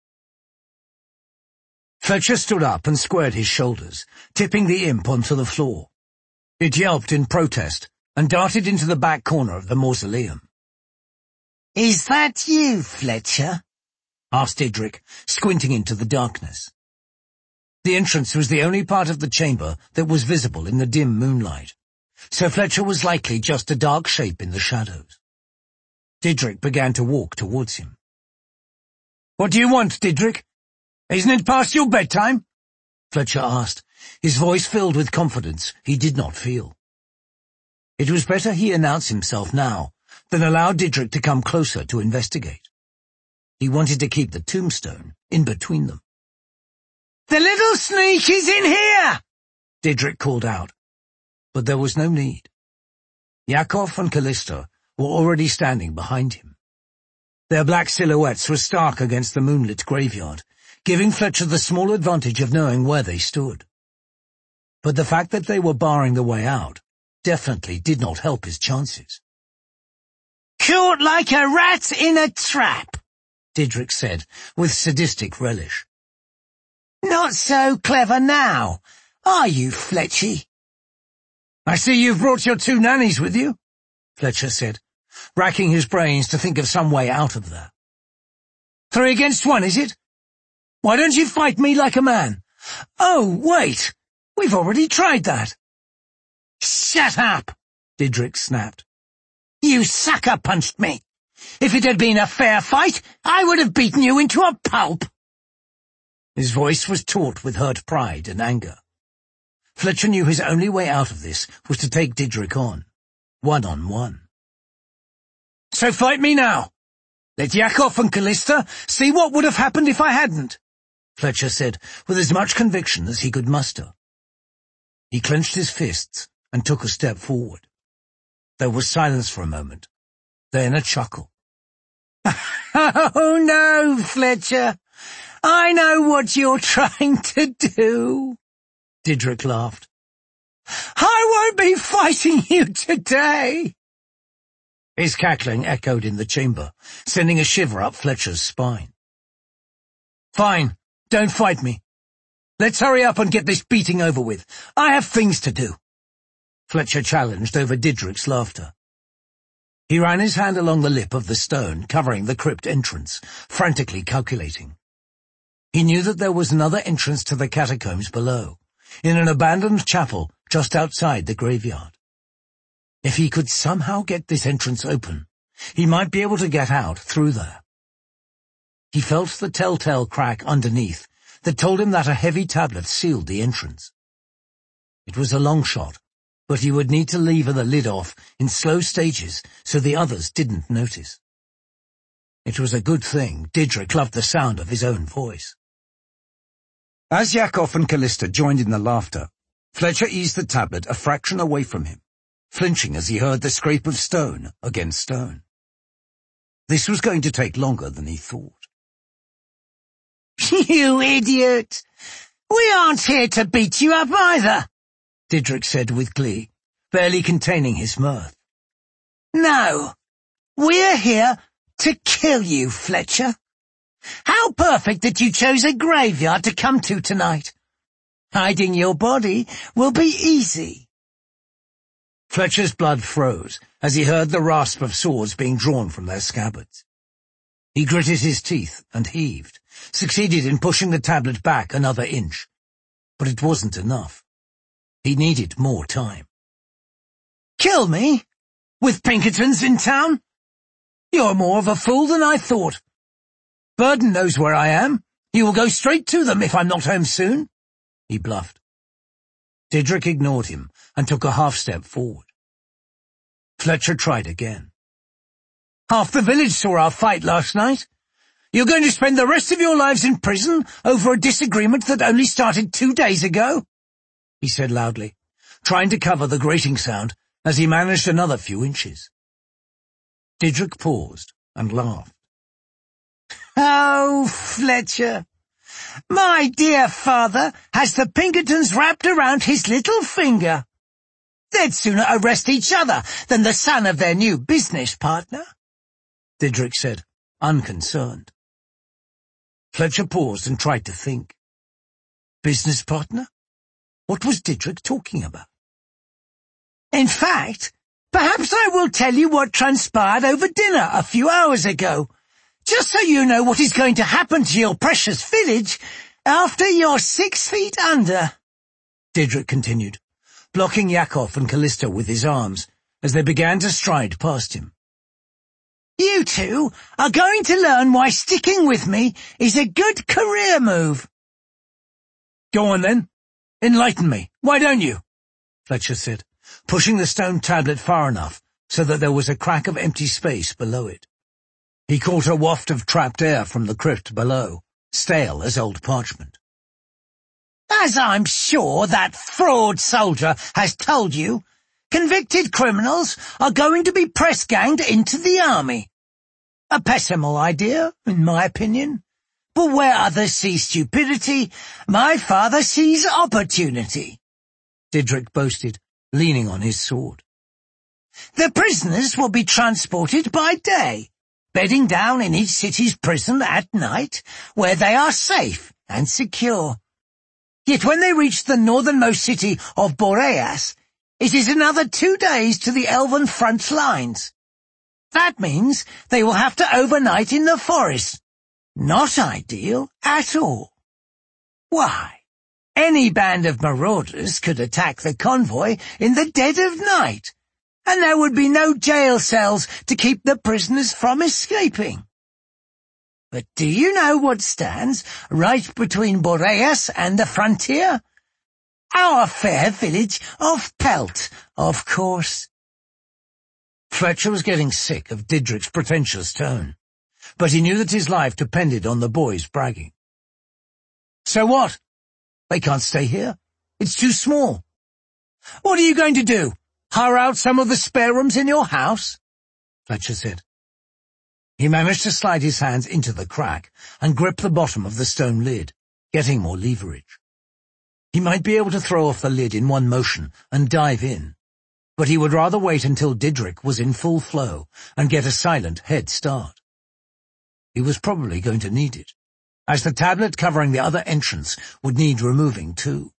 B: Fletcher stood up and squared his shoulders, tipping the imp onto the floor. It yelped in protest and darted into the back corner of the mausoleum.
A: Is that you, Fletcher?
B: Asked Didrik, squinting into the darkness. The entrance was the only part of the chamber that was visible in the dim moonlight, so Fletcher was likely just a dark shape in the shadows. Didrik began to walk towards him. What do you want, Didrik? Isn't it past your bedtime? Fletcher asked, his voice filled with confidence he did not feel. It was better he announce himself now than allow Didrik to come closer to investigate. He wanted to keep the tombstone in between them.
A: The little sneak is in here!
B: Didrik called out, but there was no need. Yakov and Callista were already standing behind him. Their black silhouettes were stark against the moonlit graveyard, giving Fletcher the small advantage of knowing where they stood. but the fact that they were barring the way out definitely did not help his chances.
A: "Caught like a rat in a trap,"
B: Didrik said with sadistic relish.
A: "Not so clever now, are you, Fletchy?"
B: "I see you've brought your two nannies with you," Fletcher said, racking his brains to think of some way out of that. "Three against one, is it? Why don't you fight me like a man?" "Oh, wait, we've already tried that."
A: "Shut up,"
B: Didrik snapped.
A: "You sucker-punched me. If it had been a fair fight, I would have beaten you into a pulp."
B: His voice was taut with hurt pride and anger. Fletcher knew his only way out of this was to take Didrik on, one-on-one. "So fight me now. Let Yakov and Callista see what would have happened if I hadn't," Fletcher said with as much conviction as he could muster. He clenched his fists and took a step forward. There was silence for a moment, then a chuckle.
A: "Oh no, Fletcher. I know what you're trying to do,"
B: Didrik laughed.
A: "I won't be fighting you today."
B: His cackling echoed in the chamber, sending a shiver up Fletcher's spine. "Fine, don't fight me. Let's hurry up and get this beating over with. I have things to do," Fletcher challenged over Didrik's laughter. He ran his hand along the lip of the stone covering the crypt entrance, frantically calculating. He knew that there was another entrance to the catacombs below, in an abandoned chapel just outside the graveyard. If he could somehow get this entrance open, he might be able to get out through there. He felt the telltale crack underneath that told him that a heavy tablet sealed the entrance. It was a long shot, but he would need to lever the lid off in slow stages so the others didn't notice. It was a good thing Didrik loved the sound of his own voice. As Yakov and Callista joined in the laughter, Fletcher eased the tablet a fraction away from him, flinching as he heard the scrape of stone against stone. This was going to take longer than he thought.
A: "You idiot! We aren't here to beat you up either,"
B: Didrik said with glee, barely containing his mirth.
A: "No, we're here to kill you, Fletcher. How perfect that you chose a graveyard to come to tonight. Hiding your body will be easy."
B: Fletcher's blood froze as he heard the rasp of swords being drawn from their scabbards. He gritted his teeth and heaved, succeeded in pushing the tablet back another inch. But it wasn't enough. He needed more time.
A: "Kill me? With Pinkertons in town? You're more of a fool than I thought. Burden knows where I am. He will go straight to them if I'm not home soon," he bluffed.
B: Didrik ignored him and took a half-step forward. Fletcher tried again.
A: "Half the village saw our fight last night. You're going to spend the rest of your lives in prison over a disagreement that only started two days ago?"
B: he said loudly, trying to cover the grating sound as he managed another few inches. Didrik paused and laughed.
A: "Oh, Fletcher, my dear father has the Pinkertons wrapped around his little finger. They'd sooner arrest each other than the son of their new business partner,"
B: Didrik said, unconcerned. Fletcher paused and tried to think. Business partner? What was Didrik talking about?
A: "In fact, perhaps I will tell you what transpired over dinner a few hours ago, just so you know what is going to happen to your precious village after you're six feet under,"
B: Didrik continued, blocking Yakov and Callista with his arms as they began to stride past him.
A: "You two are going to learn why sticking with me is a good career move."
B: "Go on then. Enlighten me. Why don't you?" Fletcher said, pushing the stone tablet far enough so that there was a crack of empty space below it. He caught a waft of trapped air from the crypt below, stale as old parchment.
A: "As I'm sure that fraud soldier has told you, convicted criminals are going to be press-ganged into the army. A pessimal idea, in my opinion. But where others see stupidity, my father sees opportunity.
B: Didrik boasted, leaning on his sword.
A: The prisoners will be transported by day, bedding down in each city's prison at night, where they are safe and secure. Yet when they reach the northernmost city of Boreas, it is another two days to the elven front lines. That means they will have to overnight in the forest. Not ideal at all. Why? Any band of marauders could attack the convoy in the dead of night, and there would be no jail cells to keep the prisoners from escaping. But do you know what stands right between Boreas and the frontier? Our fair village of Pelt, of course.
B: Fletcher was getting sick of Didrik's pretentious tone, but he knew that his life depended on the boy's bragging. So what? They can't stay here. It's too small. What are you going to do? Hire out some of the spare rooms in your house? Fletcher said. He managed to slide his hands into the crack and grip the bottom of the stone lid, getting more leverage. He might be able to throw off the lid in one motion and dive in, but he would rather wait until Didrik was in full flow and get a silent head start. He was probably going to need it, as the tablet covering the other entrance would need removing too.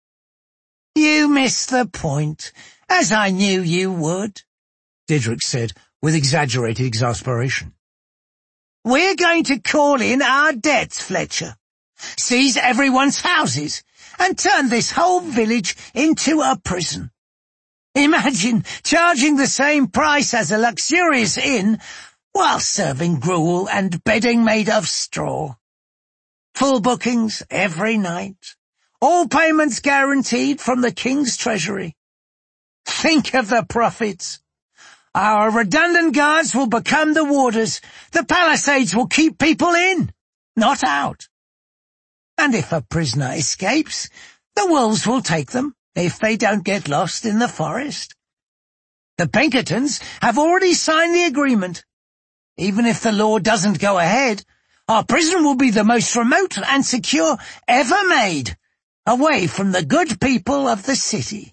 A: You missed the point, as I knew you would,
B: Didrik said with exaggerated exasperation.
A: We're going to call in our debts, Fletcher, seize everyone's houses, and turn this whole village into a prison. Imagine charging the same price as a luxurious inn while serving gruel and bedding made of straw. Full bookings every night, all payments guaranteed from the king's treasury. Think of the profits. Our redundant guards will become the warders. The palisades will keep people in, not out. And if a prisoner escapes, the wolves will take them if they don't get lost in the forest. The Pinkertons have already signed the agreement. Even if the law doesn't go ahead, our prison will be the most remote and secure ever made, away from the good people of the city.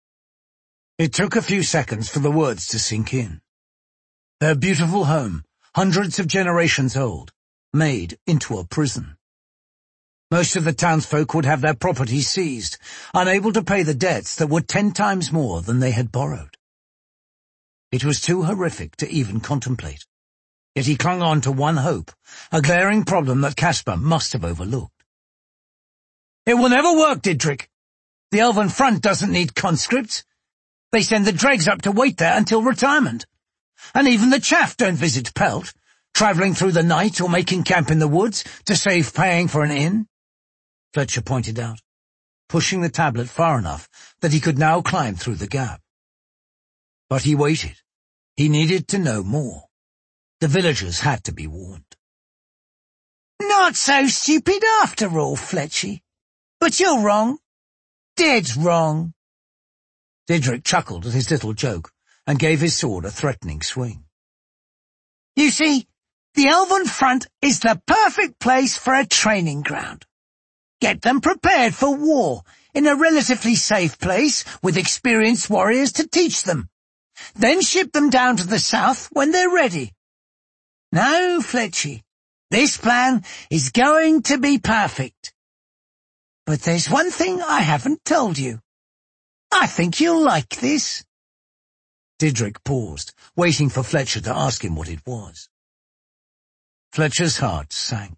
B: It took a few seconds for the words to sink in. Their beautiful home, hundreds of generations old, made into a prison. Most of the townsfolk would have their property seized, unable to pay the debts that were ten times more than they had borrowed. It was too horrific to even contemplate, yet he clung on to one hope, a glaring problem that Caspar must have overlooked. It will never work, Didrik. The Elven Front doesn't need conscripts. They send the dregs up to wait there until retirement. And even the chaff don't visit Pelt, travelling through the night or making camp in the woods to save paying for an inn, Fletcher pointed out, pushing the tablet far enough that he could now climb through the gap. But he waited. He needed to know more. The villagers had to be warned.
A: Not so stupid after all, Fletchy. But you're wrong. Dead wrong.
B: Didrik chuckled at his little joke and gave his sword a threatening swing.
A: You see, the Elven Front is the perfect place for a training ground. Get them prepared for war in a relatively safe place with experienced warriors to teach them. Then ship them down to the south when they're ready. No, Fletchy, this plan is going to be perfect. But there's one thing I haven't told you. I think you'll like this.
B: Didrik paused, waiting for Fletcher to ask him what it was. Fletcher's heart sank.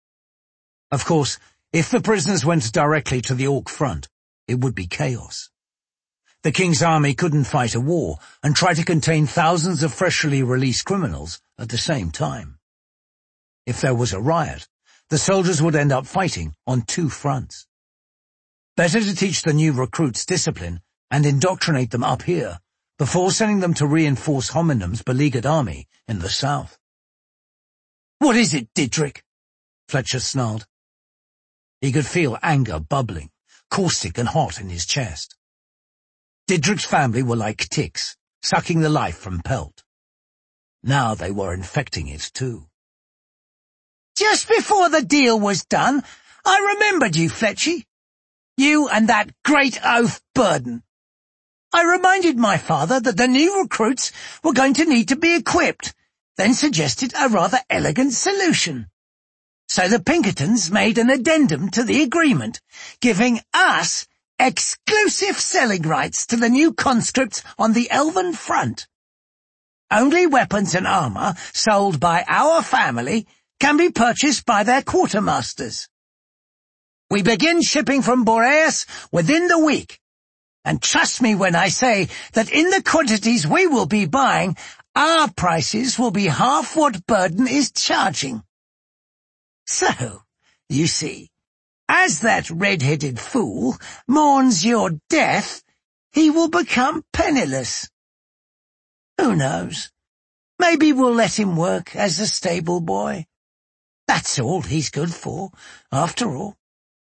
B: Of course, if the prisoners went directly to the Orc front, it would be chaos. The king's army couldn't fight a war and try to contain thousands of freshly released criminals at the same time. If there was a riot, the soldiers would end up fighting on two fronts. Better to teach the new recruits discipline and indoctrinate them up here before sending them to reinforce Hominum's beleaguered army in the south.
A: What is it, Didrik?
B: Fletcher snarled. He could feel anger bubbling, caustic and hot in his chest. Didrik's family were like ticks, sucking the life from Pelt. Now they were infecting it too.
A: Just before the deal was done, I remembered you, Fletchy. You and that great oaf Burden. I reminded my father that the new recruits were going to need to be equipped, then suggested a rather elegant solution. So the Pinkertons made an addendum to the agreement, giving us exclusive selling rights to the new conscripts on the Elven front. Only weapons and armor sold by our family can be purchased by their quartermasters. We begin shipping from Boreas within the week, and trust me when I say that in the quantities we will be buying, our prices will be half what Burden is charging. So, you see, as that red-headed fool mourns your death, he will become penniless. Who knows? Maybe we'll let him work as a stable boy. That's all he's good for, after all.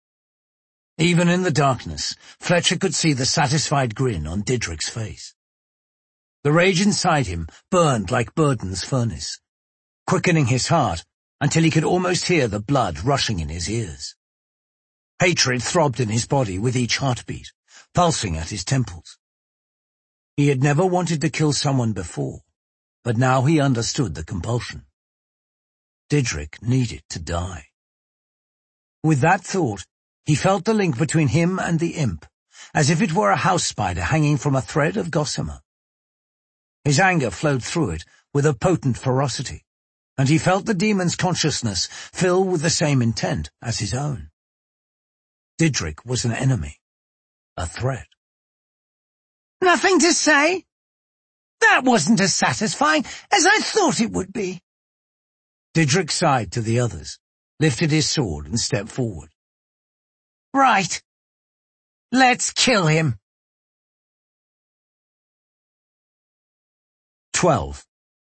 B: Even in the darkness, Fletcher could see the satisfied grin on Didrik's face. The rage inside him burned like Burden's furnace, quickening his heart until he could almost hear the blood rushing in his ears. Hatred throbbed in his body with each heartbeat, pulsing at his temples. He had never wanted to kill someone before, but now he understood the compulsion. Didrik needed to die. With that thought, he felt the link between him and the imp, as if it were a house spider hanging from a thread of gossamer. His anger flowed through it with a potent ferocity, and he felt the demon's consciousness fill with the same intent as his own. Didrik was an enemy, a threat.
A: Nothing to say? That wasn't as satisfying as I thought it would be.
B: Didrik sighed to the others, lifted his sword and stepped forward.
A: Right. Let's kill him.
B: Twelve.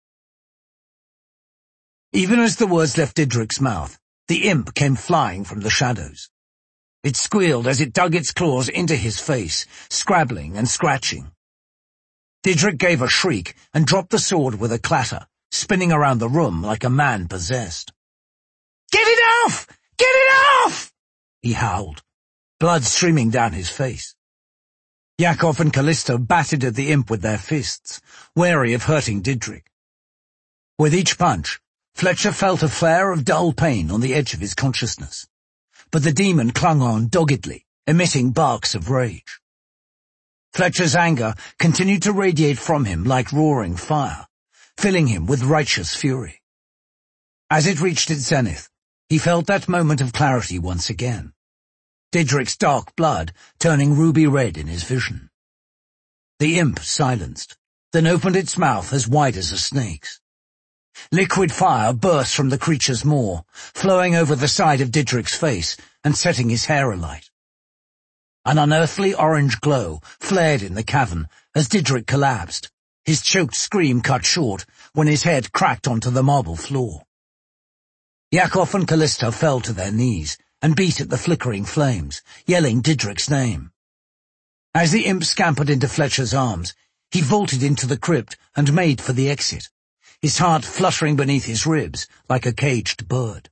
B: Even as the words left Didrik's mouth, the imp came flying from the shadows. It squealed as it dug its claws into his face, scrabbling and scratching. Didrik gave a shriek and dropped the sword with a clatter, spinning around the room like a man possessed.
A: Get it off! Get it off!
B: He howled, blood streaming down his face. Yakov and Callisto battered at the imp with their fists, wary of hurting Didrik. With each punch, Fletcher felt a flare of dull pain on the edge of his consciousness, but the demon clung on doggedly, emitting barks of rage. Fletcher's anger continued to radiate from him like roaring fire, filling him with righteous fury. As it reached its zenith, he felt that moment of clarity once again, Didrik's dark blood turning ruby red in his vision. The imp silenced, then opened its mouth as wide as a snake's. Liquid fire burst from the creature's maw, flowing over the side of Didrik's face and setting his hair alight. An unearthly orange glow flared in the cavern as Didrik collapsed, his choked scream cut short when his head cracked onto the marble floor. Yakov and Callisto fell to their knees and beat at the flickering flames, yelling Didrik's name. As the imp scampered into Fletcher's arms, he vaulted into the crypt and made for the exit, his heart fluttering beneath his ribs like a caged bird.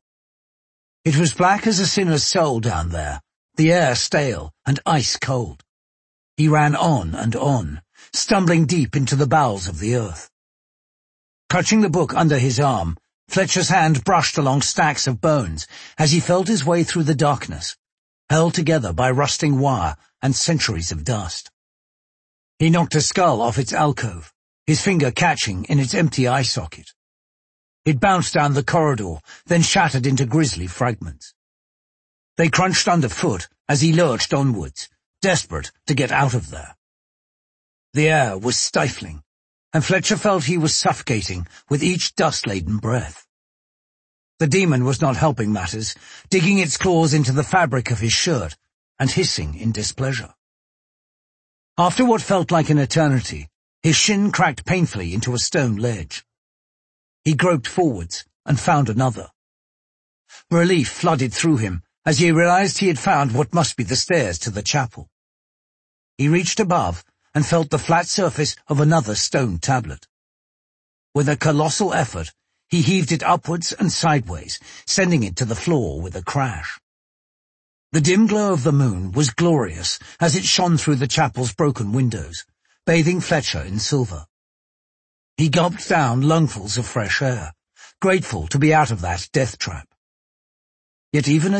B: It was black as a sinner's soul down there, the air stale and ice-cold. He ran on and on, stumbling deep into the bowels of the earth. Clutching the book under his arm, Fletcher's hand brushed along stacks of bones as he felt his way through the darkness, held together by rusting wire and centuries of dust. He knocked a skull off its alcove, his finger catching in its empty eye socket. It bounced down the corridor, then shattered into grisly fragments. They crunched underfoot as he lurched onwards, desperate to get out of there. The air was stifling, and Fletcher felt he was suffocating with each dust-laden breath. The demon was not helping matters, digging its claws into the fabric of his shirt and hissing in displeasure. After what felt like an eternity, his shin cracked painfully into a stone ledge. He groped forwards and found another. Relief flooded through him as he realized he had found what must be the stairs to the chapel. He reached above and felt the flat surface of another stone tablet. With a colossal effort, he heaved it upwards and sideways, sending it to the floor with a crash. The dim glow of the moon was glorious as it shone through the chapel's broken windows, bathing Fletcher in silver. He gulped down lungfuls of fresh air, grateful to be out of that death trap. Yet even